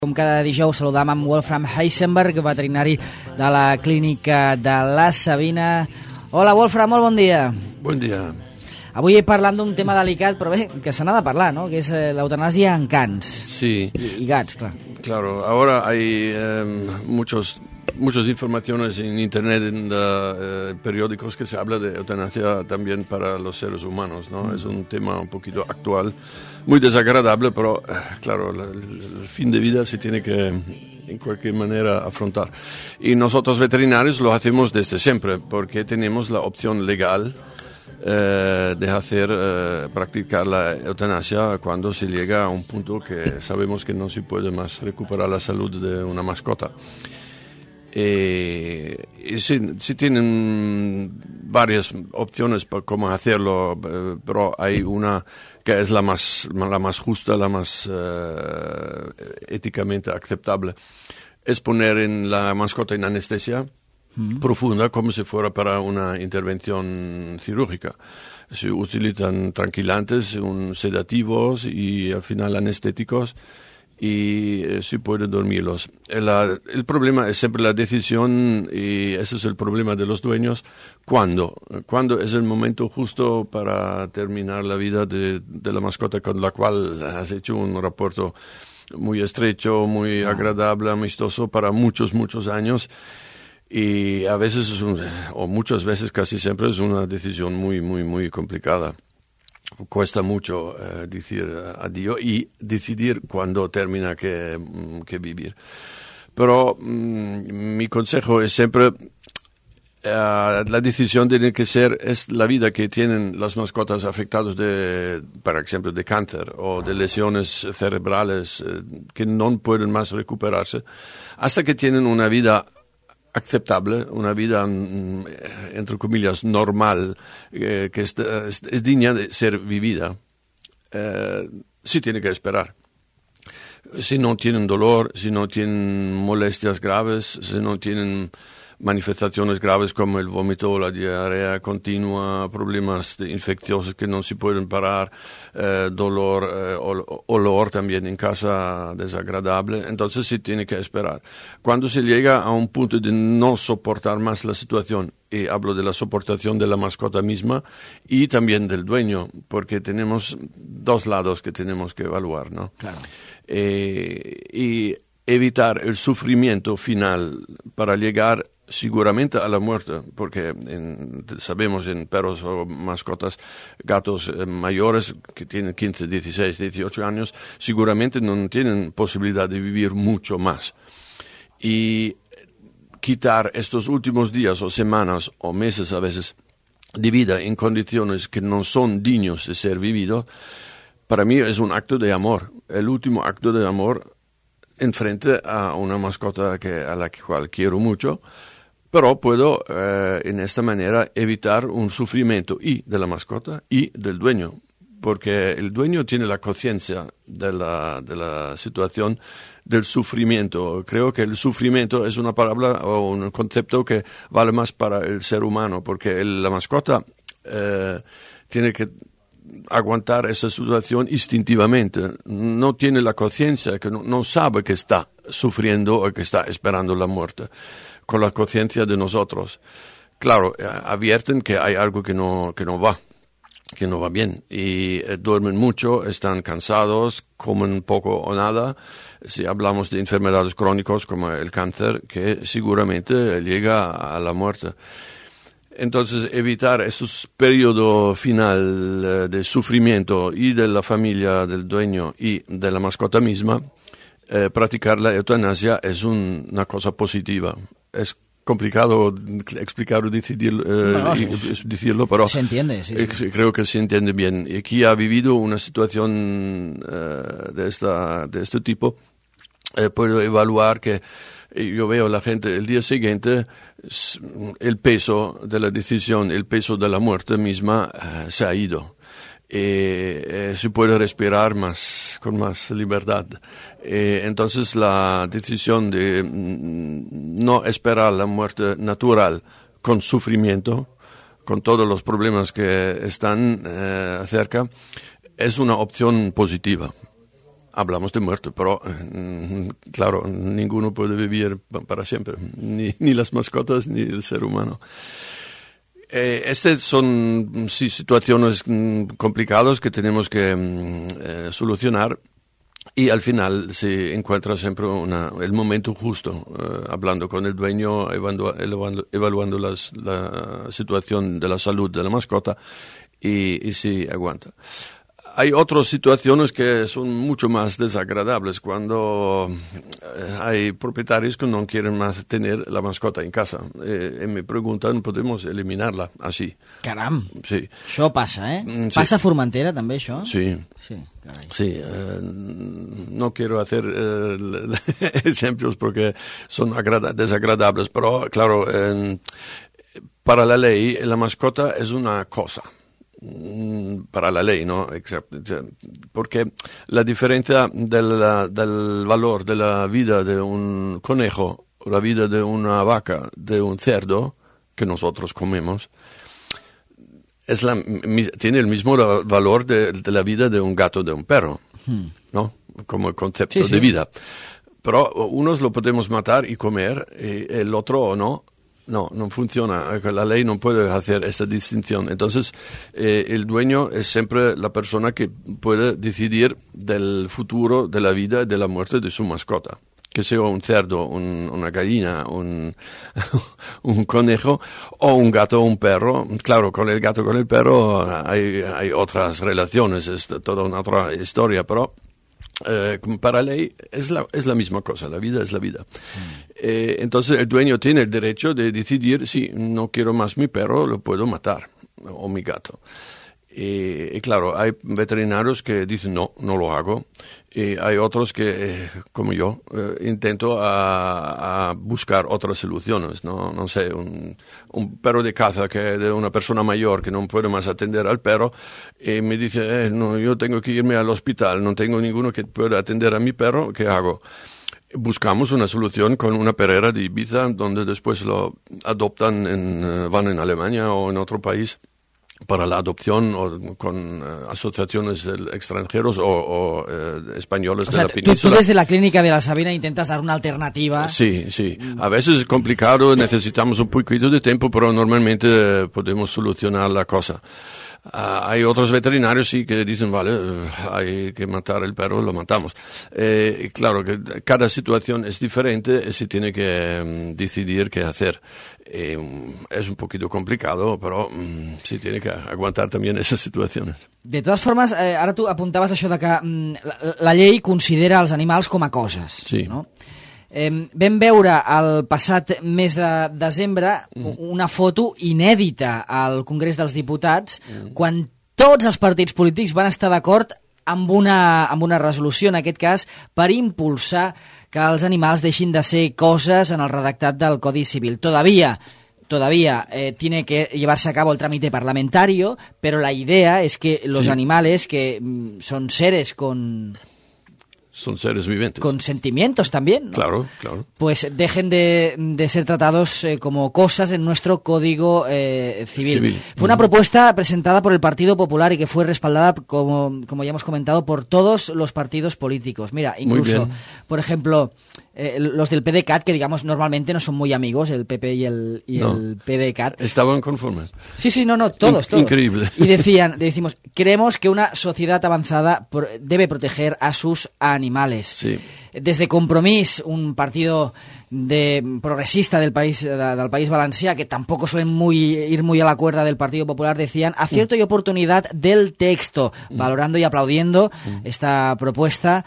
Com cada dijous saludam amb Wolfram Heisenberg, veterinari de la clínica de la Sabina. Hola Wolfram, molt bon dia. Bon dia. Avui parlant d'un tema delicat, però bé, que se n'ha de parlar, ¿no? Que és l'eutanàsia en cans. Sí. Y gats, claro. Claro, ahora hay muchas informaciones en internet, en periódicos que se habla de eutanasia también para los seres humanos, ¿no? Es un tema un poquito actual, muy desagradable, pero claro, el fin de vida se tiene que en cualquier manera afrontar. Y nosotros veterinarios lo hacemos desde siempre, porque tenemos la opción legal de practicar la eutanasia cuando se llega a un punto que sabemos que no se puede más recuperar la salud de una mascota. Y sí tienen varias opciones para cómo hacerlo, pero hay una que es la más justa, la más éticamente aceptable. Es poner en la mascota en anestesia profunda, como si fuera para una intervención quirúrgica. Se utilizan tranquilizantes, sedativos y al final anestéticos, y se puede dormirlos. El problema es siempre la decisión, y ese es el problema de los dueños. ¿Cuándo es el momento justo para terminar la vida de la mascota con la cual has hecho un rapporto muy estrecho, muy agradable, amistoso para muchos años? Y a veces, o muchas veces, casi siempre, es una decisión muy complicada. Cuesta mucho decir adiós y decidir cuándo termina que vivir. Pero mi consejo es siempre, la decisión tiene que ser, es la vida que tienen las mascotas afectadas por ejemplo, de cáncer o de lesiones cerebrales que no pueden más recuperarse, hasta que tienen una vida aceptable, una vida, entre comillas, normal, que es digna de ser vivida, sí tiene que esperar. Si no tienen dolor, si no tienen molestias graves, si no tienen manifestaciones graves como el vómito o la diarrea continua, problemas infecciosos que no se pueden parar, dolor, olor también en casa desagradable, entonces sí tiene que esperar. Cuando se llega a un punto de no soportar más la situación, y hablo de la soportación de la mascota misma y también del dueño, porque tenemos dos lados que tenemos que evaluar, ¿no? Claro. Y evitar el sufrimiento final para llegar seguramente a la muerte, porque sabemos en perros o mascotas, gatos mayores que tienen 15, 16, 18 años, seguramente no tienen posibilidad de vivir mucho más. Y quitar estos últimos días o semanas o meses a veces de vida en condiciones que no son dignos de ser vividos, para mí es un acto de amor, el último acto de amor en frente a una mascota a la cual quiero mucho. Pero puedo, en esta manera, evitar un sufrimiento y de la mascota y del dueño, porque el dueño tiene la conciencia de la situación del sufrimiento. Creo que el sufrimiento es una palabra o un concepto que vale más para el ser humano, porque la mascota tiene que aguantar esa situación instintivamente. No tiene la conciencia, que no sabe que está sufriendo o que está esperando la muerte, con la conciencia de nosotros. Claro, advierten que hay algo que no va bien, y duermen mucho, están cansados, comen poco o nada. Si hablamos de enfermedades crónicas como el cáncer, que seguramente llega a la muerte. Entonces, evitar esos periodos final de sufrimiento y de la familia, del dueño y de la mascota misma, practicar la eutanasia es una cosa positiva. Es complicado explicar o decirlo, pero se entiende, sí. Creo que se entiende bien. Y quien ha vivido una situación de este tipo puede evaluar que yo veo a la gente el día siguiente, el peso de la decisión, el peso de la muerte misma se ha ido. Se puede respirar con más libertad. Entonces la decisión de no esperar la muerte natural con sufrimiento, con todos los problemas que están cerca, es una opción positiva. hablamos de muerte, pero claro, ninguno puede vivir para siempre, ni las mascotas ni el ser humano. Estas son situaciones complicadas que tenemos que solucionar. Y al final se encuentra siempre el momento justo, hablando con el dueño, evaluando la situación de la salud de la mascota y si aguanta. Hay otras situaciones que son mucho más desagradables cuando hay propietarios que no quieren más tener la mascota en casa. Y me preguntan, ¿podemos eliminarla así? Caram! Sí. Això passa, eh? Sí. Passa a Formentera, també, això? Sí. Sí, carai. Sí, no quiero hacer ejemplos porque son desagradables, pero claro, para la ley la mascota es una cosa. Para la ley, ¿no? Porque la diferencia del valor de la vida de un conejo, la vida de una vaca, de un cerdo, que nosotros comemos, tiene el mismo valor de la vida de un gato, de un perro, ¿no? Como concepto de vida. Pero unos lo podemos matar y comer, y el otro no. No funciona. La ley no puede hacer esa distinción. Entonces, el dueño es siempre la persona que puede decidir del futuro, de la vida y de la muerte de su mascota. Que sea un cerdo, una gallina, un conejo, o un gato o un perro. Claro, con el gato, con el perro hay otras relaciones, es toda una otra historia, pero para la ley es la misma cosa, la vida es la vida. Entonces el dueño tiene el derecho de decidir si no quiero más mi perro, lo puedo matar, o mi gato. Y claro, hay veterinarios que dicen no lo hago, y hay otros que, como yo, intento a buscar otras soluciones, no sé, un perro de caza de una persona mayor que no puede más atender al perro, y me dice, no, yo tengo que irme al hospital, no tengo ninguno que pueda atender a mi perro, ¿qué hago? Buscamos una solución con una perrera de Ibiza, donde después lo adoptan, van en Alemania o en otro país para la adopción, o con asociaciones extranjeros o españoles de la península. Tú desde la clínica de la Sabina intentas dar una alternativa. Sí. A veces es complicado, necesitamos un poquito de tiempo, pero normalmente podemos solucionar la cosa. Hay otros veterinarios sí que dicen, vale, hay que matar el perro, lo matamos. Claro que cada situación es diferente y se tiene que decidir qué hacer. Es un poquito complicado, pero se tiene que aguantar también esas situaciones. De totes formes, ara tu apuntaves això de que la llei considera els animals com a coses. Sí. No? Vam veure el passat mes de desembre una foto inèdita al Congrés dels Diputats quan tots els partits polítics van estar d'acord amb una resolució, en aquest cas, per impulsar que els animals deixin de ser coses en el redactat del Codi Civil. Todavía tiene que llevarse a cabo el trámite parlamentario, pero la idea es que los animales, que son seres son seres vivientes. Con sentimientos también, ¿no? Claro. Pues dejen de ser tratados como cosas en nuestro Código Civil. Fue una propuesta presentada por el Partido Popular y que fue respaldada, como ya hemos comentado, por todos los partidos políticos. Mira, incluso, por ejemplo, los del PDeCAT, que digamos normalmente no son muy amigos, el PP y el PDeCAT. Estaban conformes. Sí, todos. Increíble. Y decimos, creemos que una sociedad avanzada debe proteger a sus animales. Sí. Desde Compromís, un partido progresista del país valencià, que tampoco suelen ir muy a la cuerda del Partido Popular, decían acierto y oportunidad del texto, valorando y aplaudiendo esta propuesta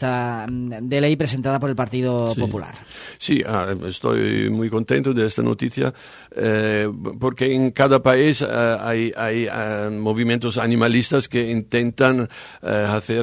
de ley presentada por el Partido Popular. Sí, estoy muy contento de esta noticia, porque en cada país hay movimientos animalistas que intentan hacer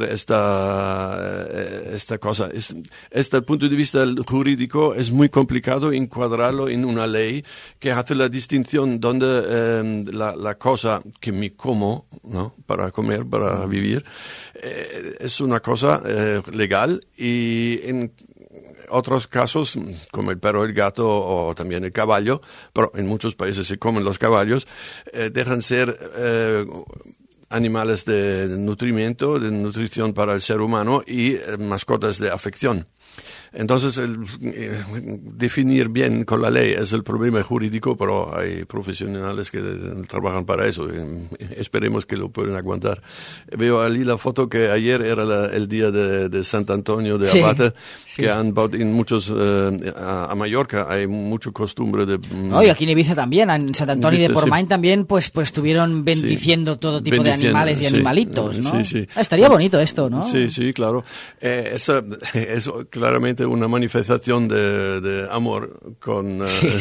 esta cosa. Este punto de vista jurídico es muy complicado encuadrarlo en una ley que hace la distinción donde la cosa que me como, ¿no? Para comer, para vivir, es una cosa legal, y en otros casos, como el perro, el gato o también el caballo, pero en muchos países se comen los caballos, dejan ser animales de nutrimiento, de nutrición para el ser humano y mascotas de afección. Entonces, definir bien con la ley es el problema jurídico, pero hay profesionales que trabajan para eso. Esperemos que lo puedan aguantar. Veo allí la foto que ayer era el día de Sant Antonio de Abate, que han en muchos, a Mallorca hay mucha costumbre de... y aquí en Ibiza también, en Sant Antonio de Portmany también, pues estuvieron bendiciendo todo tipo de animales y animalitos, ¿no? Sí. Estaría bonito esto, ¿no? Sí, claro. Eso claramente una manifestación de amor con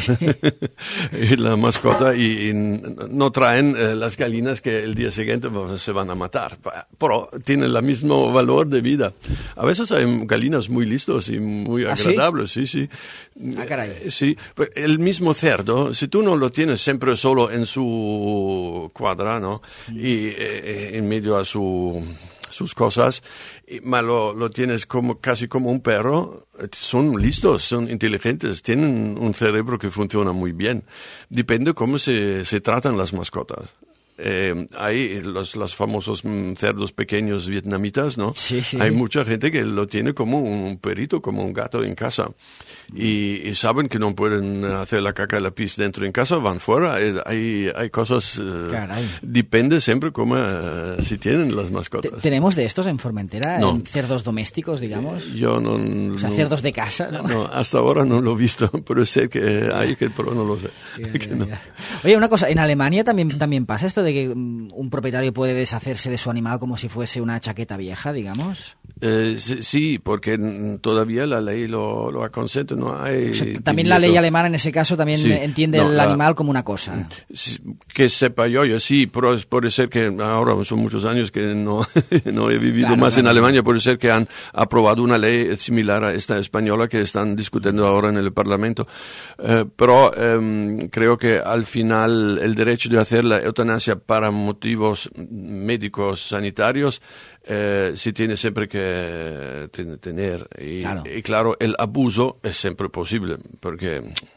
la mascota y no traen las gallinas que el día siguiente se van a matar, pero tienen el mismo valor de vida. A veces hay gallinas muy listos y muy agradables, sí. Caray. Sí, el mismo cerdo, si tú no lo tienes siempre solo en su cuadra, ¿no? Y en medio a sus cosas, lo tienes casi como un perro, son listos, son inteligentes, tienen un cerebro que funciona muy bien. Depende cómo se tratan las mascotas. Hay los famosos cerdos pequeños vietnamitas, ¿no? Sí. Hay mucha gente que lo tiene como un perrito, como un gato en casa. Y saben que no pueden hacer la caca y la pis dentro en casa, van fuera. Hay cosas... depende siempre cómo si tienen las mascotas. ¿Tenemos de estos en Formentera? No. ¿En cerdos domésticos, digamos? Yo no... O sea, cerdos de casa, ¿no? No, hasta ahora no lo he visto, pero sé que hay, pero no lo sé. No. Oye, una cosa, ¿en Alemania también pasa esto de que un propietario puede deshacerse de su animal como si fuese una chaqueta vieja, digamos? Sí, porque todavía la ley lo aconseja, no hay... O sea, también la ley alemana en ese caso también entiende el animal como una cosa. Que sepa yo sí, pero puede ser que ahora son muchos años que no he vivido más en Alemania, puede ser que han aprobado una ley similar a esta española que están discutiendo ahora en el Parlamento. Pero creo que al final el derecho de hacer la eutanasia para motivos médicos sanitarios sí tiene siempre que tener. Y claro, el abuso es siempre posible, porque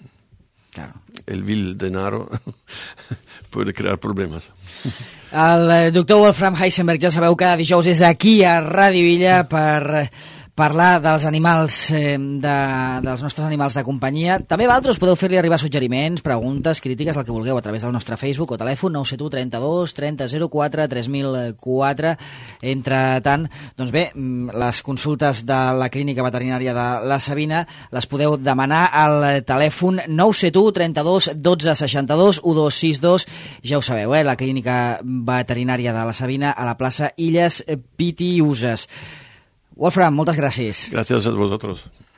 el vil dinero puede crear problemas. El doctor Wolfram Heisenberg, ja sabeu, cada dijous és aquí a Ràdio Illa per parlar dels animals, dels nostres animals de companyia. També vosaltres podeu fer-li arribar suggeriments, preguntes, crítiques, el que vulgueu, a través del nostre Facebook o telèfon 971 32 30 04 3004. Entre tant, doncs bé, les consultes de la Clínica Veterinària de la Sabina les podeu demanar al telèfon 971 32 12 62 1262. Ja ho sabeu, la Clínica Veterinària de la Sabina a la plaça Illes Pitiüses. Wolfram, moltes gràcies. Gràcies a vosaltres.